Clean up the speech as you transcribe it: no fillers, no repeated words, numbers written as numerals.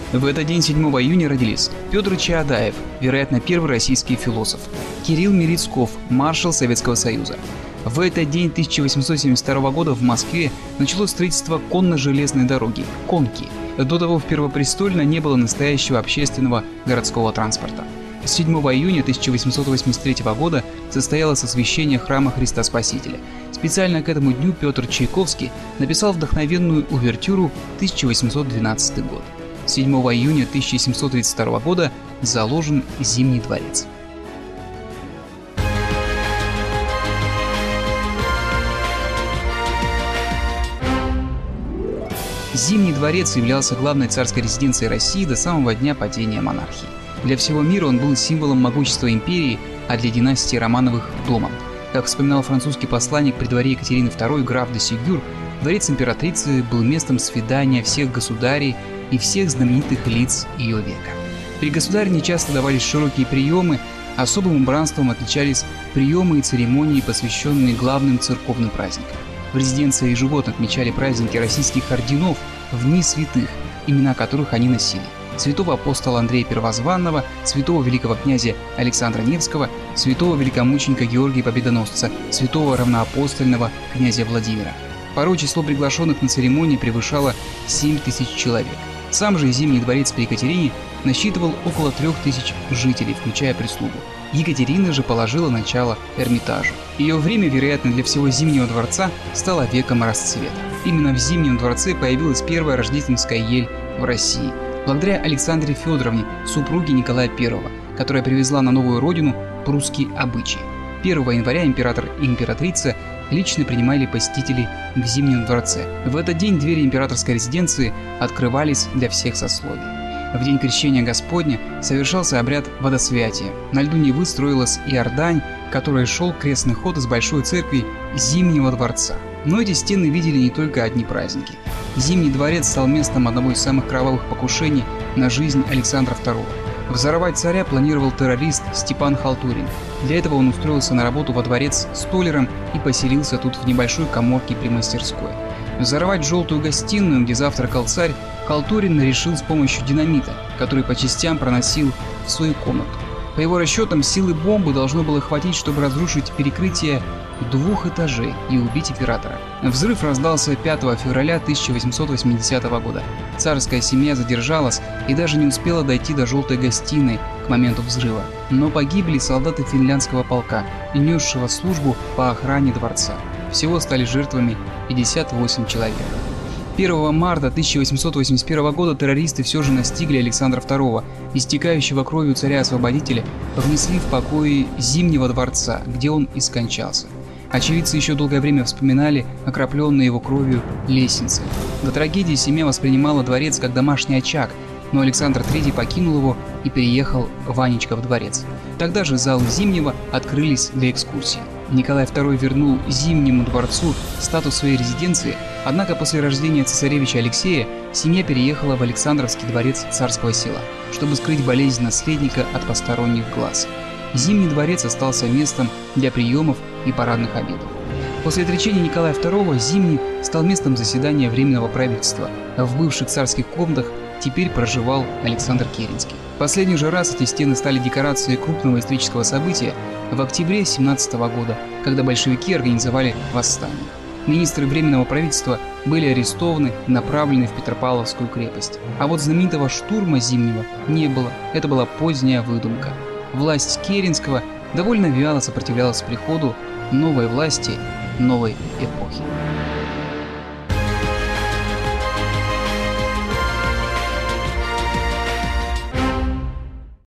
В этот день, 7 июня, родились Петр Чаадаев, вероятно, первый российский философ, Кирилл Мерецков, маршал Советского Союза. В этот день 1872 года в Москве началось строительство конно-железной дороги – конки. До того в Первопрестольно не было настоящего общественного городского транспорта. 7 июня 1883 года состоялось освящение храма Христа Спасителя. Специально к этому дню Петр Чайковский написал вдохновенную увертюру 1812 год. 7 июня 1732 года заложен Зимний дворец. Зимний дворец являлся главной царской резиденцией России до самого дня падения монархии. Для всего мира он был символом могущества империи, а для династии Романовых – домом. Как вспоминал французский посланник при дворе Екатерины II граф де Сюгюр, дворец императрицы был местом свидания всех государей и всех знаменитых лиц ее века. При государине часто давались широкие приемы, особым убранством отличались приемы и церемонии, посвященные главным церковным праздникам. В резиденции ежегодно отмечали праздники российских орденов в дни святых, имена которых они носили: святого апостола Андрея Первозванного, святого великого князя Александра Невского, святого великомученика Георгия Победоносца, святого равноапостольного князя Владимира. Порой число приглашенных на церемонии превышало 7000 человек. Сам же Зимний дворец при Екатерине насчитывал около 3000 жителей, включая прислугу. Екатерина же положила начало Эрмитажу. Ее время, вероятно, для всего Зимнего дворца стало веком расцвета. Именно в Зимнем дворце появилась первая рождественская ель в России, благодаря Александре Федоровне, супруге Николая I, которая привезла на новую родину прусские обычаи. 1 января император и императрица лично принимали посетителей в Зимнем дворце. В этот день двери императорской резиденции открывались для всех сословий. В день Крещения Господня совершался обряд водосвятия. На льду Невы строилась Иордань, которой шел крестный ход из Большой церкви Зимнего дворца. Но эти стены видели не только одни праздники. Зимний дворец стал местом одного из самых кровавых покушений на жизнь Александра II. Взорвать царя планировал террорист Степан Халтурин. Для этого он устроился на работу во дворец столяром и поселился тут в небольшой каморке при мастерской. Взорвать желтую гостиную, где завтракал царь, Халтурин решил с помощью динамита, который по частям проносил в свою комнату. По его расчетам, силы бомбы должно было хватить, чтобы разрушить перекрытие 2 этажей и убить императора. Взрыв раздался 5 февраля 1880 года. Царская семья задержалась и даже не успела дойти до желтой гостиной к моменту взрыва. Но погибли солдаты финляндского полка, несшего службу по охране дворца. Всего стали жертвами 58 человек. 1 марта 1881 года террористы все же настигли Александра II, истекающего кровью царя-освободителя, внесли в покои Зимнего дворца, где он и скончался. Очевидцы еще долгое время вспоминали окропленные его кровью лестницы. До трагедии семья воспринимала дворец как домашний очаг, но Александр III покинул его и переехал в Аничков дворец. Тогда же залы Зимнего открылись для экскурсий. Николай II вернул Зимнему дворцу статус своей резиденции, однако после рождения цесаревича Алексея семья переехала в Александровский дворец Царского Села, чтобы скрыть болезнь наследника от посторонних глаз. Зимний дворец остался местом для приемов и парадных обедов. После отречения Николая II Зимний стал местом заседания Временного правительства. В бывших царских комнатах теперь проживал Александр Керенский. Последний же раз эти стены стали декорацией крупного исторического события в октябре 17 года, когда большевики организовали восстание. Министры Временного правительства были арестованы и направлены в Петропавловскую крепость. А вот знаменитого штурма Зимнего не было, это была поздняя выдумка. Власть Керенского довольно вяло сопротивлялась приходу новой власти, новой эпохи.